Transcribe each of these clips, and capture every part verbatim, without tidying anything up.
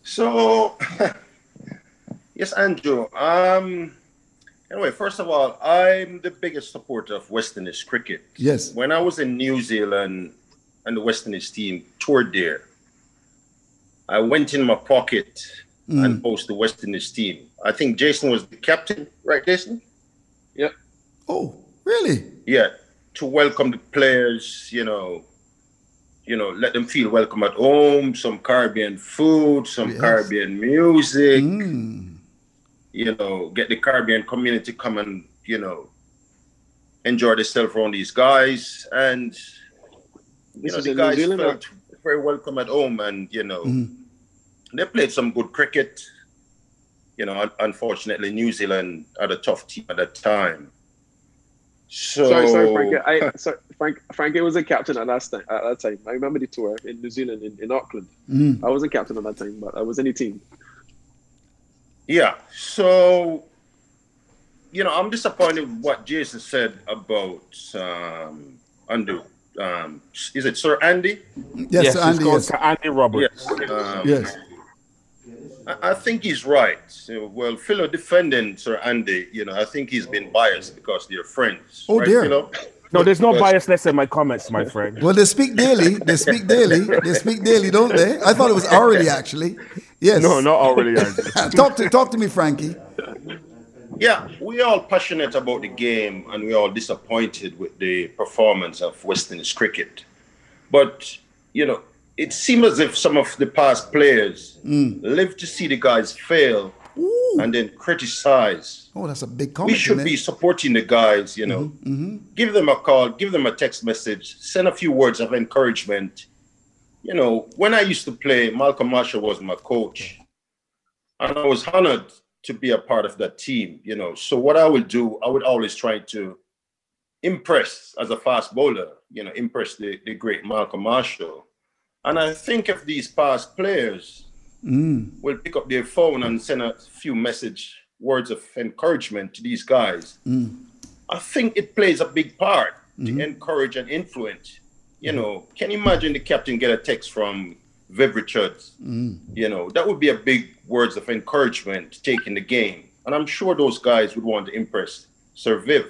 So, yes, Andrew. Um, anyway, first of all, I'm the biggest supporter of West Indies cricket. Yes. When I was in New Zealand and the West Indies team toured there, I went in my pocket mm. and posted the West Indies team. I think Jason was the captain, right, Jason? Yep. Oh, really? Yeah. To welcome the players, you know, you know, let them feel welcome at home, some Caribbean food, some yes. Caribbean music, mm. you know, get the Caribbean community come and, you know, enjoy themselves around these guys. And, you this know, the guys felt or? very welcome at home and, you know, mm. they played some good cricket. You know, unfortunately, New Zealand had a tough team at that time. So, sorry, sorry, Frankie. I, sorry, Frank, Frankie was a captain at that time. At that time, I remember the tour in New Zealand, in, in Auckland. Mm. I wasn't captain at that time, but I was in the team. Yeah. So, you know, I'm disappointed with what Jason said about um, Andy. Um, is it Sir Andy? Yes, yes Sir Andy. Yes. Andy Roberts. Yes. Um, yes. I think he's right. Well, Philo defending Sir Andy, you know, I think he's been biased because they're friends. Oh, right, dear. Philo? No, there's no biasness in my comments, my friend. Well, they speak daily. They speak daily. They speak daily, don't they? I thought it was hourly, actually. Yes. No, not hourly. talk to talk to me, Frankie. Yeah, we're all passionate about the game and we're all disappointed with the performance of West Indies cricket. But, you know, it seems as if some of the past players mm. live to see the guys fail Ooh. and then criticize. Oh, that's a big comment. We should be supporting the guys, you know. Mm-hmm. Mm-hmm. Give them a call, give them a text message, send a few words of encouragement. You know, when I used to play, Malcolm Marshall was my coach. And I was honored to be a part of that team, you know. So what I would do, I would always try to impress as a fast bowler, you know, impress the, the great Malcolm Marshall. And I think if these past players mm. will pick up their phone and send a few message words of encouragement to these guys, mm. I think it plays a big part mm-hmm. to encourage and influence. You know, can you imagine the captain get a text from Viv Richards? Mm. You know, that would be a big words of encouragement taking the game. And I'm sure those guys would want to impress Sir Viv.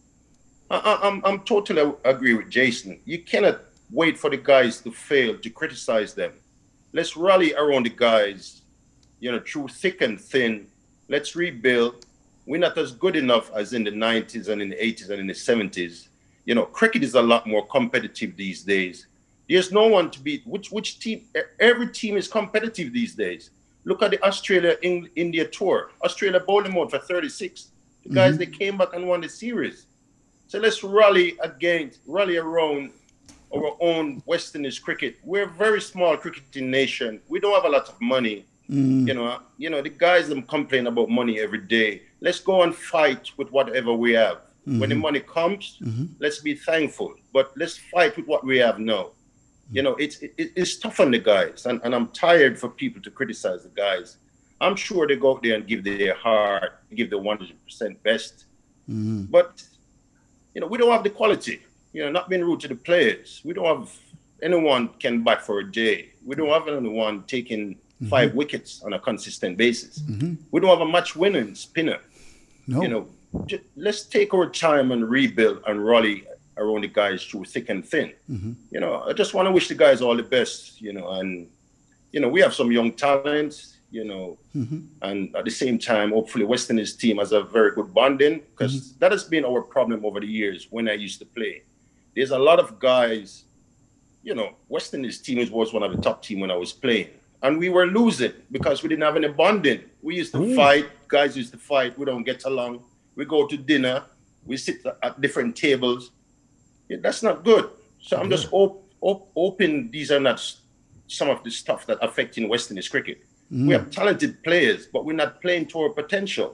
I, I, I'm, I'm totally agree with Jason. You cannot wait for the guys to fail to criticize them. Let's rally around the guys, you know, through thick and thin. Let's rebuild. We're not as good enough as in the nineties and in the eighties and in the seventies. You know, cricket is a lot more competitive these days. There's no one to beat. Which which team? Every team is competitive these days. Look at the Australia-India tour. Australia bowling mode for thirty-six. The guys, mm-hmm. they came back and won the series. So let's rally against, rally around our own West Indies cricket. We're a very small cricketing nation. We don't have a lot of money. Mm. You know, you know, the guys them complain about money every day. Let's go and fight with whatever we have. Mm-hmm. When the money comes, mm-hmm. let's be thankful. But let's fight with what we have now. Mm-hmm. You know, it's it, it's tough on the guys, and, and I'm tired for people to criticize the guys. I'm sure they go out there and give their heart, give the one hundred percent best. Mm-hmm. But you know, we don't have the quality. You know, not being rude to the players. We don't have anyone can bat for a day. We don't have anyone taking mm-hmm. five wickets on a consistent basis. Mm-hmm. We don't have a match-winning spinner. No. You know, just, let's take our time and rebuild and rally around the guys through thick and thin. Mm-hmm. You know, I just want to wish the guys all the best, you know, and, you know, we have some young talent, you know, mm-hmm. and at the same time, hopefully West Indies team has a very good bonding because mm-hmm. that has been our problem over the years when I used to play. There's a lot of guys, you know, West Indies team was one of the top team when I was playing. And we were losing because we didn't have any bonding. We used to Ooh. fight. Guys used to fight. We don't get along. We go to dinner. We sit at different tables. Yeah, that's not good. So I'm just op- op- hoping these are not some of the stuff that affecting West Indies cricket. Mm. We have talented players, but we're not playing to our potential.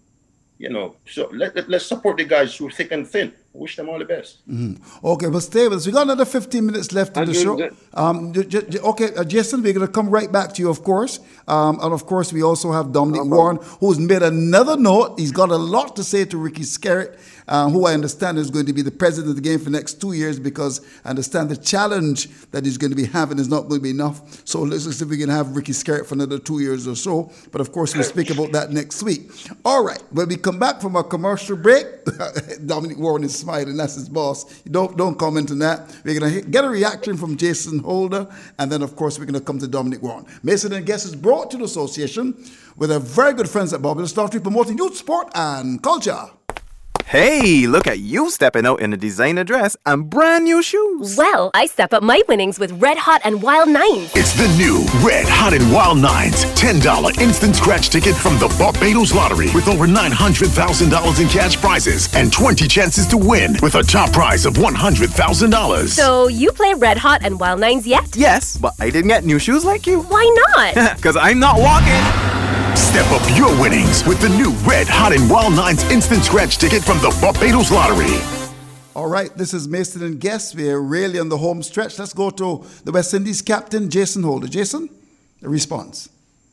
You know, so let, let, let's support the guys through thick and thin. Wish them all the best. Mm-hmm. Okay, well, stay with us. We got another fifteen minutes left in the show. Um, j- j- okay, uh, Jason, we're going to come right back to you, of course. Um, and of course, we also have Dominic no Warren, who's made another note. He's got a lot to say to Ricky Skerritt. uh, who I understand is going to be the president of the game for the next two years because I understand the challenge that he's going to be having is not going to be enough. So let's see if we can have Ricky Skerritt for another two years or so. But of course, we'll speak about that next week. All right. When we come back from our commercial break, Dominic Warren is smiling. That's his boss. Don't, don't comment on that. We're going to get a reaction from Jason Holder. And then, of course, we're going to come to Dominic Warren. Mason and Guest is brought to the association with our very good friends at Barbados Lottery promoting youth sport and culture. Hey, look at you stepping out in a designer dress and brand new shoes. Well, I step up my winnings with Red Hot and Wild Nines. It's the new Red Hot and Wild Nines ten dollars instant scratch ticket from the Barbados Lottery with over nine hundred thousand dollars in cash prizes and twenty chances to win with a top prize of one hundred thousand dollars. So you play Red Hot and Wild Nines yet? Yes, but I didn't get new shoes like you. Why not? Because I'm not walking. Step up your winnings with the new Red Hot and Wild Nines instant scratch ticket from the Barbados Lottery. All right, this is Mason and Guest. We're really on the home stretch. Let's go to the West Indies captain, Jason Holder. Jason, a response.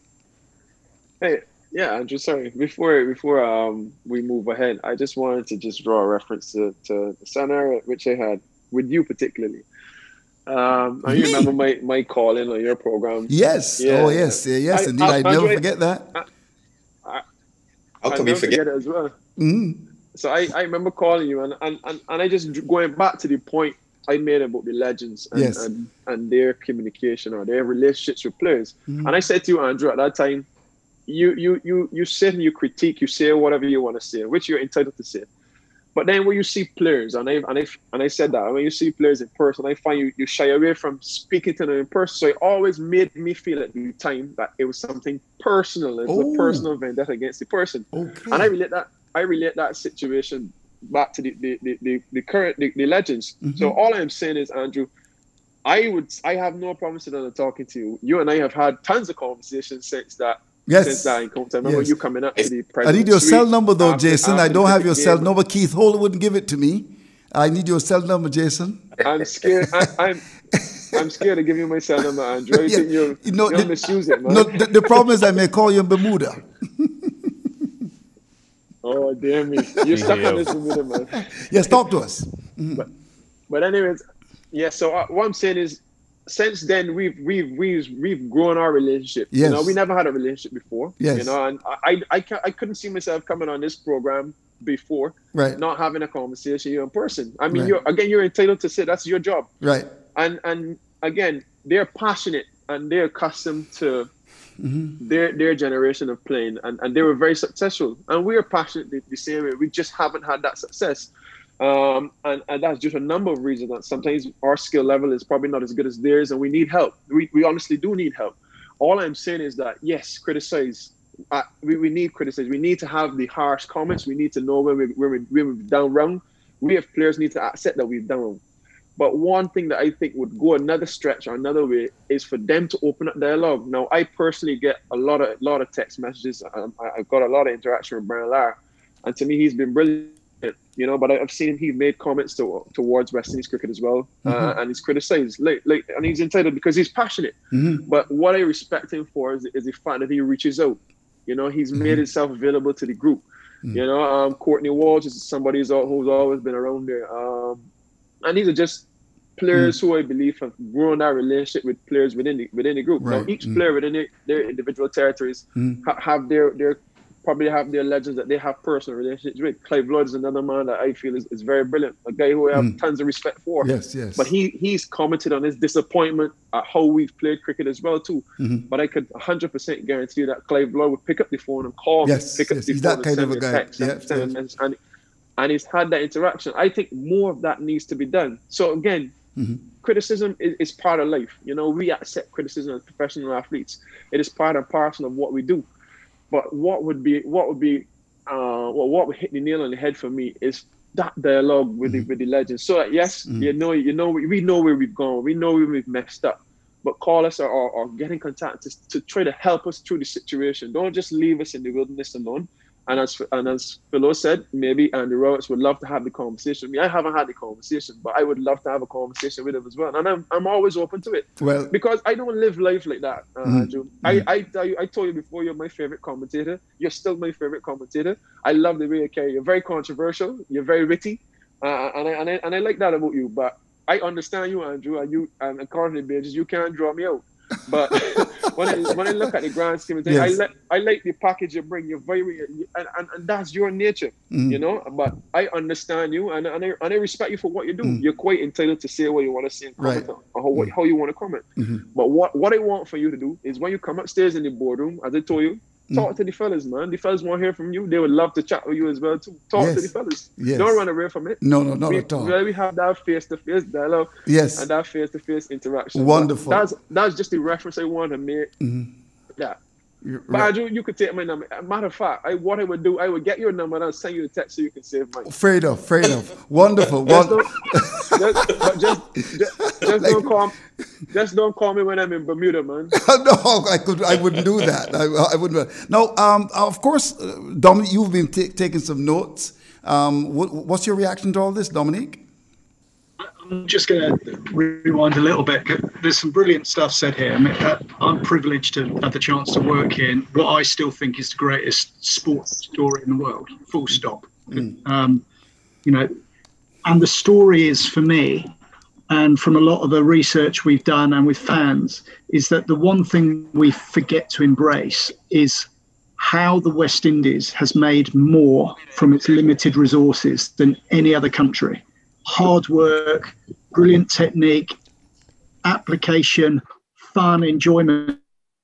Hey, yeah, I'm just sorry. Before before um we move ahead, I just wanted to just draw a reference to, to the scenario which I had with you particularly. Um, I remember my, my call in on your program. Yes. Yeah. Oh, yes. Yeah, yes, I, indeed. I, I never I, forget that. I, I, How can we forget? forget it as well? Mm-hmm. So I, I remember calling you, and, and, and, and I just going back to the point I made about the legends and, yes. and, and their communication or their relationships with players. Mm-hmm. And I said to you, Andrew, at that time, you you you you sit and you critique, you say whatever you want to say, which you're entitled to say. But then when you see players, and I and I and I said that when you see players in person, I find you, you shy away from speaking to them in person. So it always made me feel at the time that it was something personal. It was oh. a personal vendetta against the person. Okay. And I relate that I relate that situation back to the the the, the, the current the, the legends. Mm-hmm. So all I'm saying is, Andrew, I would I have no problem sitting and talking to you. You and I have had tons of conversations since that. Yes. Since that encounter. I remember yes. you coming up to the I need your cell number though, after, Jason. after I don't have your game. cell number. Keith Holder wouldn't give it to me. I need your cell number, Jason. I'm scared. I, I'm I'm scared to give you my cell number, Andrew. You yeah. think you'll, you know, you'll the, misuse it, man. No, the, the problem is I may call you in Bermuda. Oh, damn me. You're stuck on this Bermuda, man. Yes, talk to us. Mm-hmm. But, but anyways, yeah, so uh, what I'm saying is, since then we've we've we've we've grown our relationship. Yes. You know, we never had a relationship before. Yes. You know, and I I I, I couldn't see myself coming on this program before, right? Not having a conversation with you in person. I mean, right. you're again, you're entitled to say that's your job, right? And and again, they're passionate and they're accustomed to mm-hmm. their their generation of playing, and, and they were very successful. And we're passionate the, the same way. We just haven't had that success. Um, and, and that's just a number of reasons. That sometimes our skill level is probably not as good as theirs, and we need help. We we honestly do need help. All I'm saying is that yes, criticize. Uh, we, we need criticize. We need to have the harsh comments. We need to know when we when we when we've done wrong. We as players need to accept that we've done wrong. But one thing that I think would go another stretch or another way is for them to open up dialogue. Now, I personally get a lot of lot of text messages. Um, I, I've got a lot of interaction with Brian Lara, and to me, he's been brilliant. You know, but I've seen he made comments to, towards West Indies cricket as well, mm-hmm. uh, and he's criticized, like, like, and he's entitled because he's passionate. Mm-hmm. But what I respect him for is, is the fact that he reaches out. You know, he's mm-hmm. made himself available to the group. Mm-hmm. You know, um, Courtney Walsh is somebody who's, who's always been around there, um, and these are just players mm-hmm. who I believe have grown that relationship with players within the within the group. Right. Now, each mm-hmm. player within their, their individual territories mm-hmm. ha- have their their probably have their legends that they have personal relationships with. Clive Lloyd is another man that I feel is, is very brilliant, a guy who I have mm. tons of respect for. Yes, yes. But he he's commented on his disappointment at how we've played cricket as well too. Mm-hmm. But I could one hundred percent guarantee you that Clive Lloyd would pick up the phone and call yes, me, pick yes. up the he's phone that kind and of a guy. text Yep, and, send yes. and, and he's had that interaction. I think more of that needs to be done. So again, mm-hmm. criticism is, is part of life. You know, we accept criticism as professional athletes. It is part and parcel of what we do. But what would be what would be uh, well, what would hit the nail on the head for me is that dialogue with mm-hmm. the with the legends. So that yes, mm-hmm. you know, you know, we, we know where we've gone, we know where we've messed up, but call us or, or, or get in contact to, to try to help us through the situation. Don't just leave us in the wilderness alone. And as and as Philo said, maybe Andy Roberts would love to have the conversation. I mean, I haven't had the conversation, but I would love to have a conversation with him as well. And I'm I'm always open to it. Well, because I don't live life like that, uh, mm-hmm. Andrew. I, I I I told you before, you're my favorite commentator. You're still my favorite commentator. I love the way you carry. You're very controversial. You're very witty, uh, and I and I and I like that about you. But I understand you, Andrew, and you and according to Bages, you can't draw me out. But when I when I look at the grand scheme of things, yes. I like I like the package you bring. You're very and, and, and that's your nature, mm. you know. But I understand you and and I, and I respect you for what you do. Mm. You're quite entitled to say what you want to say and comment right. on, or how, mm. how you want to comment. Mm-hmm. But what, what I want for you to do is when you come upstairs in the boardroom, as I told you, talk mm. to the fellas, man. The fellas want to hear from you. They would love to chat with you as well too. Talk yes. to the fellas. Yes. Don't run away from it. No, no, not we, at all. We have that face-to-face dialogue. Yes. And that face-to-face interaction. Wonderful. But that's that's just the reference I want to make. Mm-hmm. Yeah. You're but right. Andrew, you could take my number. Matter of fact, I what I would do, I would get your number and I'll send you a text so you can save mine. Fair enough, fair enough. Wonderful. just, don't, just, but just, just, just don't call just don't call me when I'm in Bermuda, man. No, I could I wouldn't do that. I, I wouldn't. No, um, of course, uh, Dominic, you've been t- taking some notes. Um, what, what's your reaction to all this, Dominique? I'm just going to rewind a little bit. There's some brilliant stuff said here. I mean, uh, I'm privileged to have the chance to work in what I still think is the greatest sports story in the world, full stop. Mm. Um, you know, and the story is, for me, and from a lot of the research we've done and with fans, is that the one thing we forget to embrace is how the West Indies has made more from its limited resources than any other country. Hard work, brilliant technique, application, fun, enjoyment,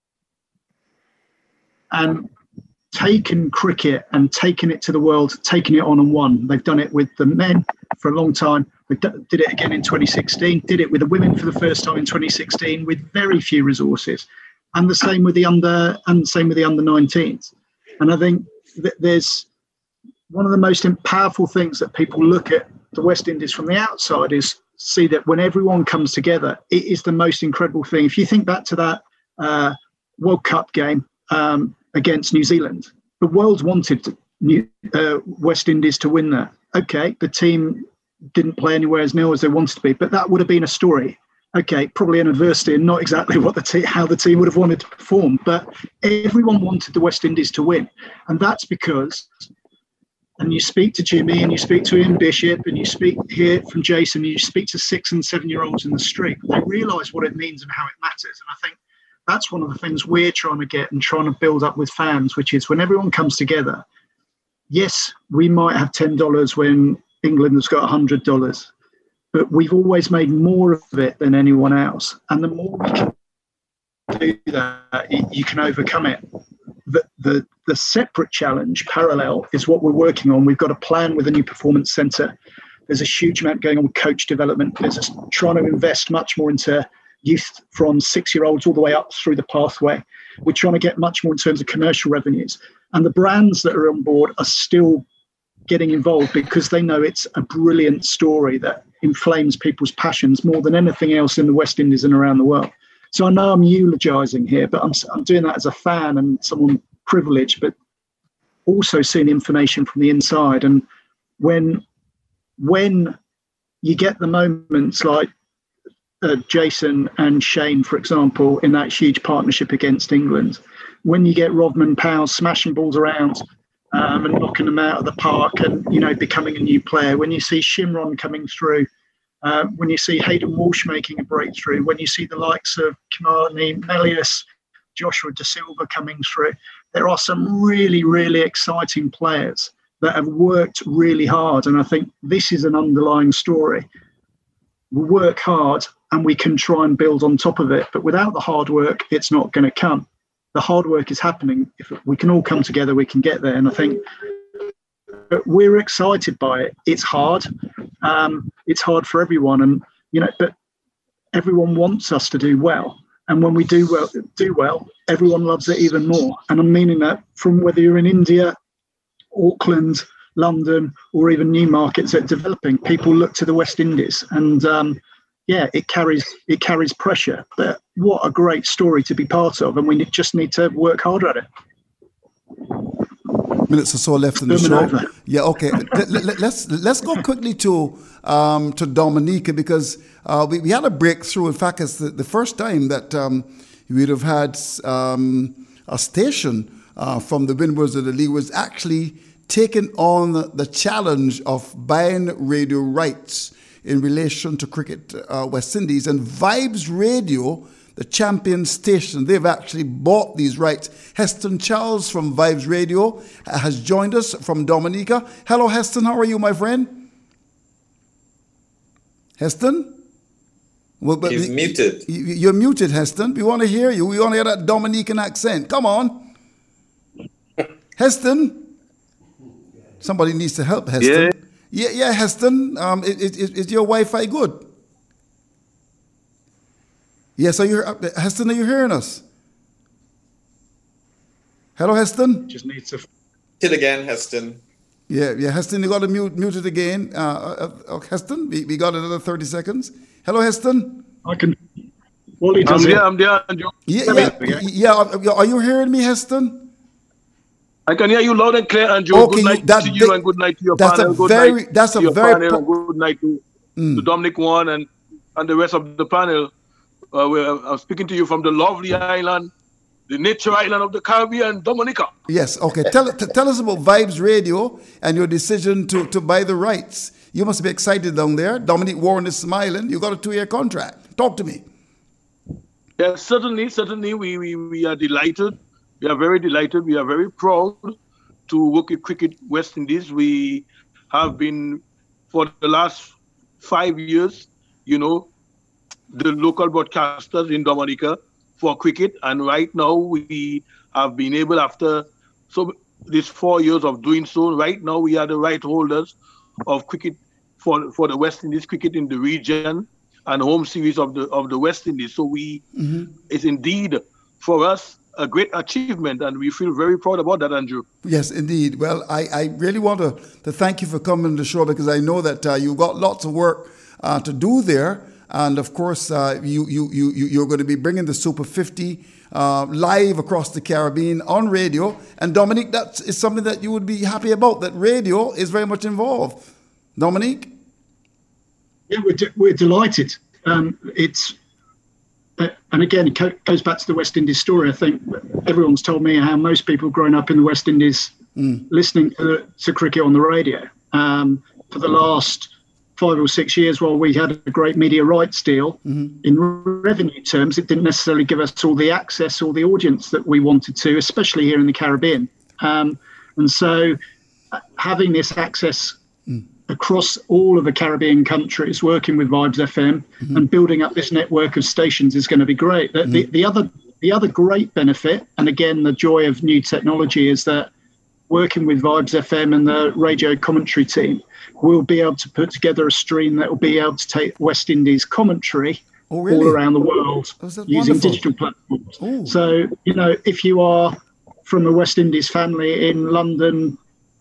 and taken cricket and taken it to the world, taken it on and won. They've done it with the men for a long time. They did it again in twenty sixteen, did it with the women for the first time in twenty sixteen with very few resources, and the same with the under and the same with the under nineteens. And I think that there's one of the most powerful things that people look at the West Indies from the outside is see that when everyone comes together, it is the most incredible thing. If you think back to that uh, World Cup game um, against New Zealand, the world wanted New, uh, West Indies to win that. Okay, the team didn't play anywhere as nil as they wanted to be, but that would have been a story. Okay, probably an adversity and not exactly what the te- how the team would have wanted to perform, but everyone wanted the West Indies to win. And that's because, and you speak to Jimmy and you speak to Ian Bishop and you speak here from Jason, and you speak to six and seven year olds in the street, they realise what it means and how it matters. And I think that's one of the things we're trying to get and trying to build up with fans, which is when everyone comes together, yes, we might have ten dollars when England has got one hundred dollars, but we've always made more of it than anyone else. And the more we can do that, you can overcome it. The, the, the separate challenge, parallel, is what we're working on. We've got a plan with a new performance centre. There's a huge amount going on with coach development. There's a, trying to invest much more into youth from six-year-olds all the way up through the pathway. We're trying to get much more in terms of commercial revenues. And the brands that are on board are still getting involved because they know it's a brilliant story that inflames people's passions more than anything else in the West Indies and around the world. So I know I'm eulogising here, but I'm, I'm doing that as a fan and someone privileged, but also seeing information from the inside. And when when you get the moments like uh, Jason and Shane, for example, in that huge partnership against England, when you get Rodman Powell smashing balls around um, and knocking them out of the park and, you know, becoming a new player, when you see Shimron coming through, Uh, when you see Hayden Walsh making a breakthrough, when you see the likes of Kimani Melius, Joshua Da Silva coming through, there are some really, really exciting players that have worked really hard. And I think this is an underlying story. We work hard and we can try and build on top of it. But without the hard work, it's not going to come. The hard work is happening. If we can all come together, we can get there. And I think we're excited by it. It's hard. Um, it's hard for everyone, and you know, but everyone wants us to do well. And when we do well, do well, everyone loves it even more. And I'm meaning that from whether you're in India, Auckland, London, or even new markets that are developing, people look to the West Indies, and um, yeah, it carries it carries pressure. But what a great story to be part of, and we just need to work harder at it. minutes or so left in the show. Yeah, okay. let, let, let's let's go quickly to um, to Dominica, because uh, we, we had a breakthrough. In fact, it's the, the first time that um, we'd have had um, a station uh, from the Windwards of the League was actually taking on the, the challenge of buying radio rights in relation to Cricket uh, West Indies. And Vibes Radio, the champion station, they've actually bought these rights. Heston Charles from Vibes Radio uh, has joined us from Dominica. Hello, Heston. How are you, my friend? Heston? Well, but He's the, muted. You're muted, Heston. We want to hear you. We want to hear that Dominican accent. Come on. Heston? Somebody needs to help Heston. Yeah, yeah, yeah Heston. Um, is, is, is your Wi-Fi good? Yes, are you, Heston, are you hearing us? Hello, Heston? Just need to... Hit again, Heston. Yeah, yeah, Heston, you got to mute, mute it again. Uh, uh, uh, Heston, we, we got another thirty seconds. Hello, Heston? I can... Wally does I'm it. there, I'm there, Andrew. Yeah, yeah, yeah, are you hearing me, Heston? I can hear you loud and clear, Andrew. Okay, good night you, that, to you and good night to your that's panel. A good very, night that's to a your very panel po- and good night to, mm. to Dominic One and, and the rest of the panel. Uh, we're, I'm speaking to you from the lovely island, the nature island of the Caribbean, Dominica. Yes, okay. Tell, t- tell us about Vibes Radio and your decision to, to buy the rights. You must be excited down there. Dominic Warren is smiling. You got a two-year contract. Talk to me. Yes, certainly, certainly. We, we, we are delighted. We are very delighted. We are very proud to work with Cricket West Indies. We have been, for the last five years, you know, the local broadcasters in Dominica for cricket. And right now we have been able, after so these four years of doing so, right now we are the right holders of cricket for, for the West Indies, cricket in the region and home series of the of the West Indies. So we, mm-hmm. it's indeed for us a great achievement, and we feel very proud about that, Andrew. Yes, indeed. Well, I, I really want to, to thank you for coming to the show, because I know that uh, you've got lots of work uh, to do there. And of course, uh, you, you, you, you're going to be bringing the Super fifty uh, live across the Caribbean on radio. And Dominic, that is something that you would be happy about, that radio is very much involved. Dominic? Yeah, we're, de- we're delighted. Um, it's uh, and again, it co- goes back to the West Indies story. I think everyone's told me how most people growing up in the West Indies mm. listening to, to cricket on the radio um, for the last five or six years, while we had a great media rights deal, mm-hmm. in revenue terms, it didn't necessarily give us all the access or the audience that we wanted to, especially here in the Caribbean. Um, and so uh, having this access mm. across all of the Caribbean countries, working with Vibes F M mm-hmm. and building up this network of stations is going to be great. The, mm-hmm. the, the other the other great benefit, and again, the joy of new technology, is that working with Vibes F M and the radio commentary team, we'll be able to put together a stream that will be able to take West Indies commentary oh, really? all around the world oh, using wonderful? digital platforms. Ooh. So, you know, if you are from a West Indies family in London,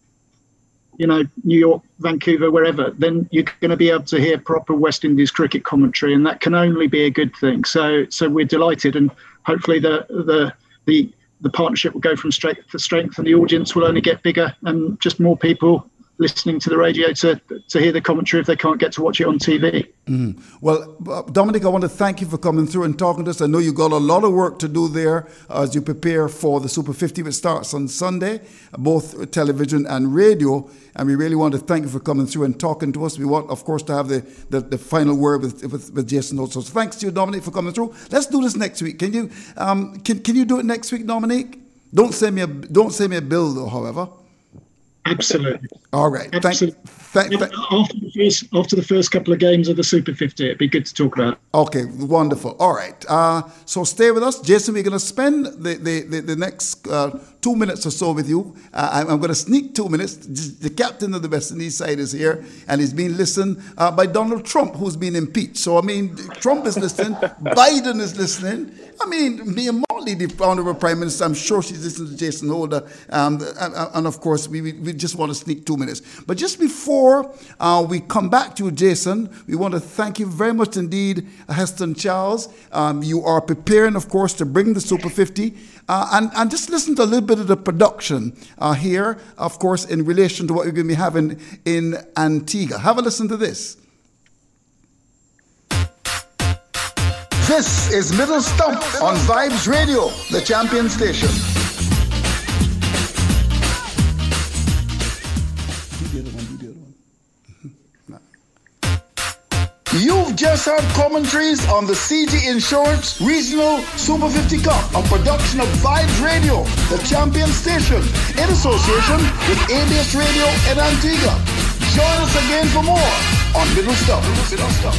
you know, New York, Vancouver, wherever, then you're going to be able to hear proper West Indies cricket commentary, and that can only be a good thing. So, so we're delighted, and hopefully the the the the partnership will go from strength to strength, and the audience will only get bigger, and just more people listening to the radio to to hear the commentary if they can't get to watch it on T V. Mm. Well, Dominic, I want to thank you for coming through and talking to us. I know you've got a lot of work to do there as you prepare for the Super fifty, which starts on Sunday, both television and radio. And we really want to thank you for coming through and talking to us. We want, of course, to have the, the, the final word with, with, with Jason also. So thanks to you, Dominic, for coming through. Let's do this next week. Can you um, can can you do it next week, Dominic? Don't send me a don't send me a bill though, however. Absolutely. All right. Absolutely. Thank, thank, thank, after, the first, after the first couple of games of the Super fifty, it'd be good to talk about. Okay, wonderful. All right. Uh, so stay with us. Jason, we're going to spend the, the, the, the next uh, two minutes or so with you. Uh, I'm, I'm going to sneak two minutes. The captain of the West Indies side is here, and he's being listened uh, by Donald Trump, who's been impeached. So, I mean, Trump is listening. Biden is listening. I mean, Mia Mottley, the Honourable Prime Minister, I'm sure she's listening to Jason Holder. Um, and, and, of course, we, we just want to sneak two minutes. minutes. But just before uh, we come back to you, Jason, we want to thank you very much indeed, Heston Charles. Um, you are preparing, of course, to bring the Super fifty. Uh, and, and just listen to a little bit of the production uh, here, of course, in relation to what you're going to be having in Antigua. Have a listen to this. This is Middle Stump on Vibes Radio, the champion station. You've just heard commentaries on the C G Insurance Regional Super fifty Cup, a production of Vibes Radio, the champion station, in association with A B S Radio in Antigua. Join us again for more on Middle Stump. Middle Stump.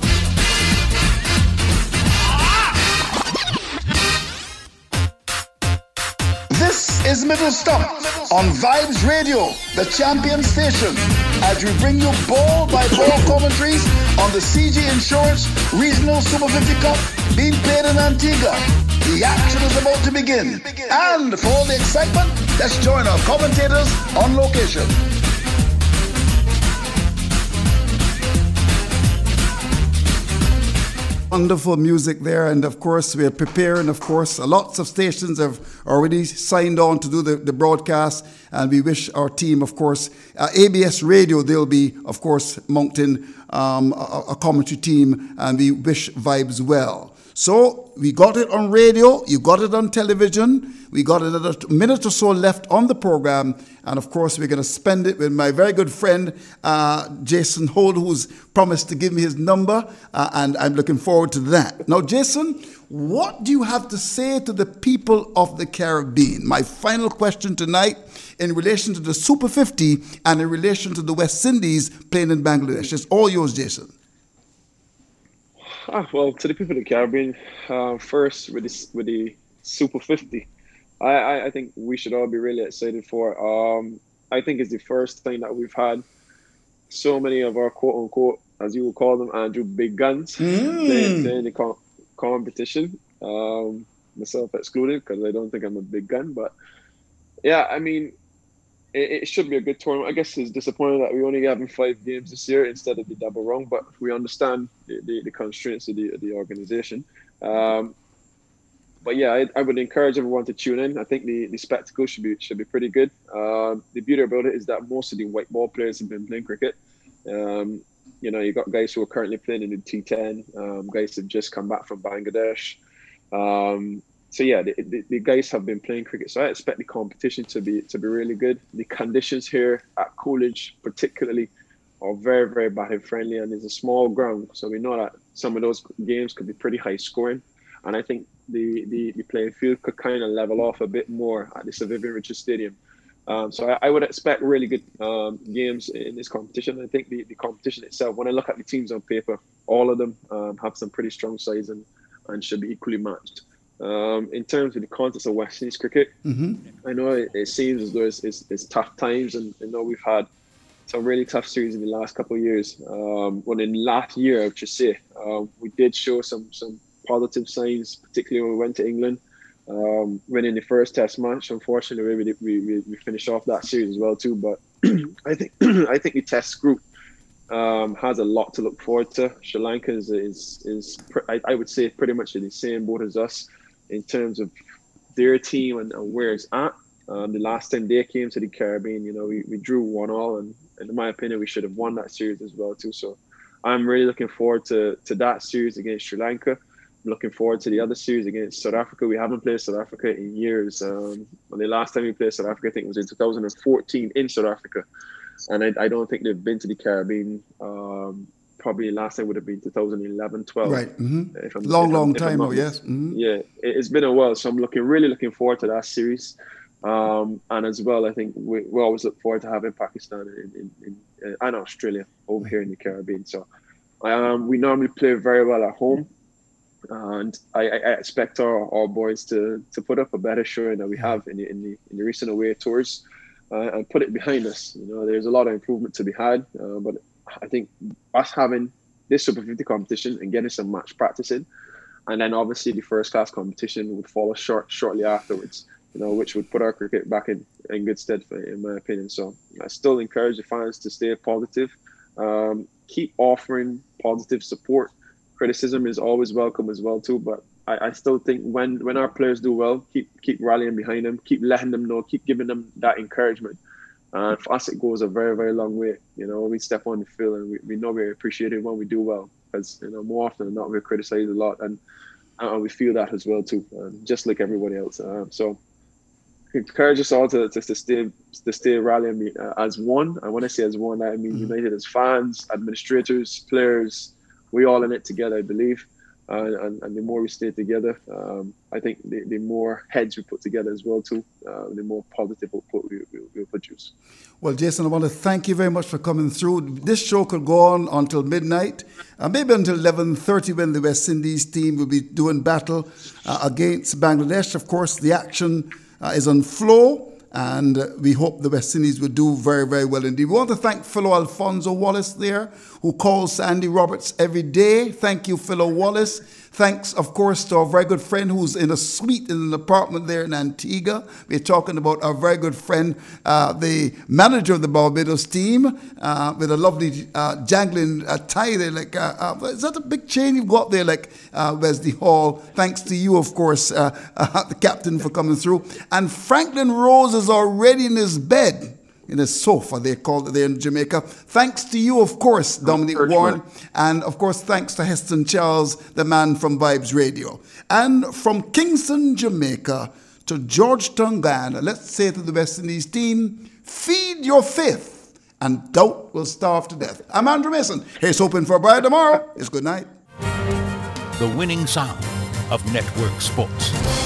This is Middle Stump on Vibes Radio, the champion station, as we bring you ball by ball commentaries on the C G Insurance Regional Super fifty Cup being played in Antigua. The action is about to begin. And for all the excitement, let's join our commentators on location. Wonderful music there, and of course we are preparing, of course, lots of stations have already signed on to do the, the broadcast, and we wish our team, of course, uh, A B S Radio, they'll be, of course, mounting um, a, a commentary team, and we wish Vibes well. So we got it on radio, you got it on television, we got it at a minute or so left on the program, and of course we're going to spend it with my very good friend uh, Jason Holt, who's promised to give me his number, uh, and I'm looking forward to that. Now, Jason, what do you have to say to the people of the Caribbean? My final question tonight in relation to the Super fifty and in relation to the West Indies playing in Bangladesh. It's all yours, Jason. Ah, well, to the people of the Caribbean, uh, first with the, with the Super fifty, I, I, I think we should all be really excited for. Um, I think it's the first time that we've had so many of our quote unquote, as you would call them, Andrew, big guns mm. playing, playing the com- competition. Um, myself excluded, because I don't think I'm a big gun. But yeah, I mean, it, it should be a good tournament. I guess it's disappointing that we only having five games this year instead of the double rung, but we understand the, the, the constraints of the, of the organization. Um, but yeah, I, I would encourage everyone to tune in. I think the, the spectacle should be should be pretty good. Uh, the beauty about it is that most of the white ball players have been playing cricket. Um, you know, you got guys who are currently playing in the T ten, um, guys who have just come back from Bangladesh. Um, so yeah, the, the, the guys have been playing cricket. So I expect the competition to be to be really good. The conditions here at Coolidge, particularly, are very, very batting friendly, and it's a small ground, so we know that some of those games could be pretty high scoring. And I think the the, the playing field could kind of level off a bit more at the Sir Vivian Richards Stadium. Um, so I, I would expect really good um, games in this competition. I think the, the competition itself, when I look at the teams on paper, all of them um, have some pretty strong sides and, and should be equally matched. Um, in terms of the context of West Indies cricket, mm-hmm. I know it, it seems as though it's, it's, it's tough times, and I know we've had some really tough series in the last couple of years. Um, well, in last year, I should say, um, we did show some some positive signs, particularly when we went to England, um, winning the first Test match. Unfortunately, we we, we, we finished off that series as well too. But I think I think the Test group um, has a lot to look forward to. Sri Lanka is is, is I, I would say pretty much in the same boat as us in terms of their team and, and where it's at. Um, the last time they came to the Caribbean, you know, we, we drew one all, and, and in my opinion, we should have won that series as well too. So I'm really looking forward to to that series against Sri Lanka. I'm looking forward to the other series against South Africa. We haven't played South Africa in years. Um, and the last time we played South Africa, I think it was in two thousand fourteen in South Africa. And I, I don't think they've been to the Caribbean. Um, probably last time would have been two thousand eleven, twelve. Right. Mm-hmm. If I'm, long, if long I'm, time ago, yes. Mm-hmm. Yeah, it, it's been a while. So I'm looking, really looking forward to that series. Um, and as well, I think we, we always look forward to having Pakistan in, in, in, uh, and Australia over here in the Caribbean. So um, we normally play very well at home. And I, I expect our, our boys to, to put up a better showing that we have in the, in the, in the recent away tours uh, and put it behind us. You know, there's a lot of improvement to be had, uh, but I think us having this Super fifty competition and getting some match practice in, and then obviously the first class competition would follow short shortly afterwards. You know, which would put our cricket back in in good stead, for, in my opinion. So I still encourage the fans to stay positive, um, keep offering positive support. Criticism is always welcome as well too, but I, I still think when when our players do well, keep keep rallying behind them, keep letting them know, keep giving them that encouragement. And uh, for us, it goes a very, very long way. You know, we step on the field and we, we know we're appreciated when we do well, because, you know, more often than not, we're criticized a lot, and uh, we feel that as well too, uh, just like everybody else. Uh, so encourage us all to, to, to stay to stay rallying uh, as one. And when I say as one, I mean mm-hmm. united as fans, administrators, players. We all in it together, I believe. Uh, and, and the more we stay together, um, I think the, the more heads we put together as well too, uh, the more positive output we, we, we'll produce. Well, Jason, I want to thank you very much for coming through. This show could go on until midnight, uh, maybe until eleven thirty when the West Indies team will be doing battle uh, against Bangladesh. Of course, the action uh, is on flow, and uh, we hope the West Indies will do very, very well indeed. We want to thank fellow Alfonso Wallace there, who calls Andy Roberts every day. Thank you, fellow Wallace. Thanks, of course, to our very good friend who's in a suite in an apartment there in Antigua. We're talking about our very good friend, uh, the manager of the Barbados team, uh, with a lovely uh, jangling uh, tie there. Like, uh, uh, is that a big chain you've got there, like uh, Wesley Hall? Thanks to you, of course, uh, uh, the captain, for coming through. And Franklin Rose is already in his bed. In a sofa, they called it there in Jamaica. Thanks to you, of course, Dominic Warren. And, of course, thanks to Heston Charles, the man from Vibes Radio. And from Kingston, Jamaica to Georgetown, Guyana, let's say to the West Indies team, feed your faith and doubt will starve to death. I'm Andrew Mason. Here's hoping for a brighter tomorrow. It's good night. The winning sound of network sports.